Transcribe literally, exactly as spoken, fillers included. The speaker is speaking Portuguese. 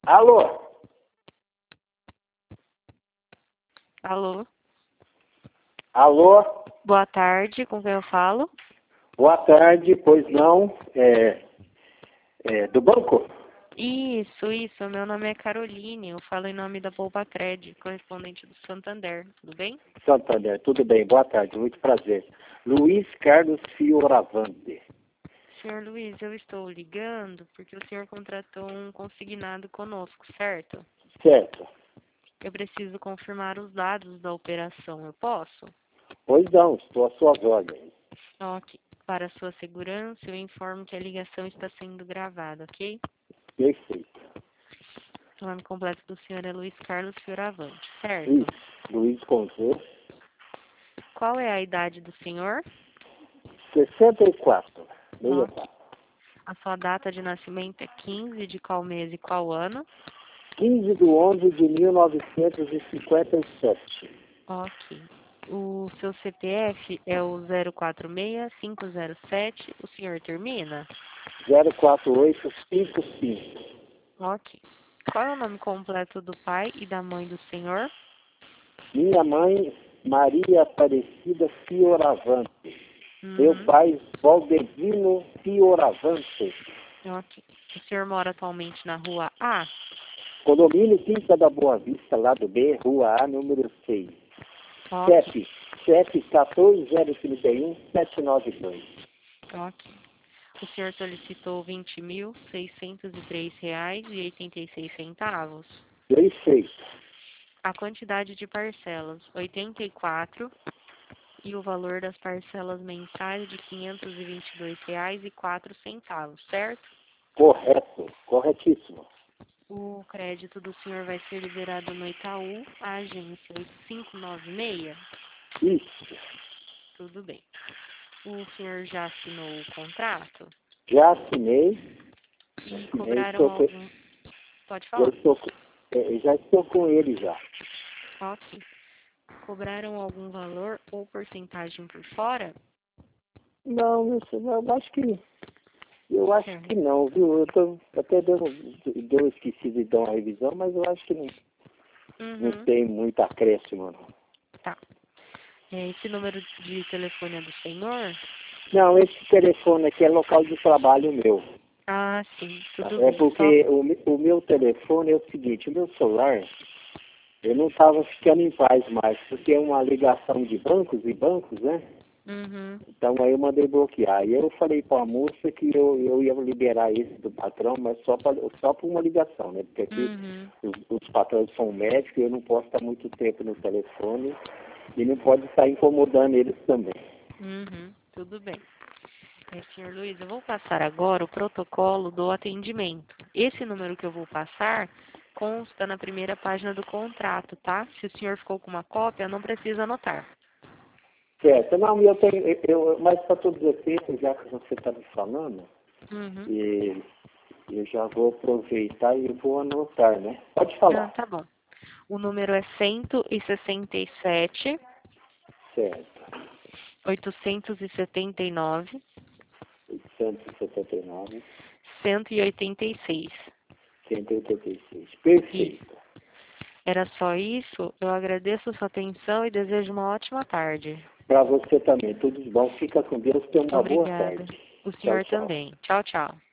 Alô? Alô? Alô? Boa tarde, com quem eu falo? Boa tarde, pois não, é, é do banco? Isso, isso, meu nome é Caroline, eu falo em nome da Poupa Cred, correspondente do Santander, tudo bem? Santander, tudo bem, boa tarde, muito prazer. Luiz Carlos Fioravante. Senhor Luiz, eu estou ligando porque o senhor contratou um consignado conosco, certo? Certo. Eu preciso confirmar os dados da operação, eu posso? Pois não, estou às suas ordens. Ok. Para sua segurança, eu informo que a ligação está sendo gravada, ok? Perfeito. O nome completo do senhor é Luiz Carlos Fioravante, certo? Isso, Luiz com Z. Qual é a idade do senhor? sessenta e quatro. Meia Ok. A sua data de nascimento é quinze de qual mês e qual ano? quinze de onze de mil novecentos e cinquenta e sete. Ok. O seu C P F é o zero quatro seis cinco zero sete. O senhor termina? zero quatro oito cinco cinco. Ok. Qual é o nome completo do pai e da mãe do senhor? Minha mãe, Maria Aparecida Fioravante. Meu Uhum. pai, Valdevino Fioravante. Ok. O senhor mora atualmente na rua A? Condomínio Quinta da Boa Vista, lado B, Rua A, número seis. Ok. CEP, CEP um quatro zero três um sete nove dois. Ok. O senhor solicitou vinte mil seiscentos e três reais e oitenta e seis centavos. Perfeito. A quantidade de parcelas, oitenta e quatro, e o valor das parcelas mensais de quinhentos e vinte e dois reais e quatro centavos, certo? Correto. Corretíssimo. O crédito do senhor vai ser liberado no Itaú, a agência oito cinco nove seis. Isso. Tudo bem. O senhor já assinou o contrato? Já assinei. E assinei cobraram estou com, algum... Pode já, falar. estou, com- eh, já estou com ele já. Ok. Cobraram algum valor ou porcentagem por fora? Não, eu, sei- eu acho que eu acho Certo. que não, viu? Eu tô, até deu, deu esquecido de dar uma revisão, mas eu acho que não, não Uhum. tem muito acréscimo, não. Tá. É, esse número de telefone é do senhor? Não, esse telefone aqui é local de trabalho meu. Ah, sim. Tudo É bem. Só... porque o, me- o meu telefone é o seguinte, o meu celular, eu não estava ficando em paz mais, porque é uma ligação de bancos e bancos, né? Uhum. Então aí eu mandei bloquear. E eu falei para a moça que eu, eu ia liberar esse do patrão, mas só para só por uma ligação, né? Porque aqui Uhum. os, os patrões são médicos e eu não posso estar muito tempo no telefone e não pode estar incomodando eles também. Uhum. Tudo bem. É, senhor Luiz, eu vou passar agora o protocolo do atendimento. Esse número que eu vou passar consta na primeira página do contrato, tá? Se o senhor ficou com uma cópia, não precisa anotar. Certo, não, eu tenho, eu, eu- mas para todos os efeitos, já que você está me falando, Uhum. e eu já vou aproveitar e vou anotar, né? Pode Ah, falar. tá bom. O número é cento e sessenta e sete, Certo. oitocentos e setenta e nove, oitocentos e setenta e nove, cento e oitenta e seis. cento e oitenta e seis. Isso. Perfeito. Era só isso. Eu agradeço a sua atenção e desejo uma ótima tarde. Para você também, tudo de bom. Fica com Deus. Tenha uma boa Obrigada. tarde. O Tchau, senhor tchau. também. Tchau, tchau.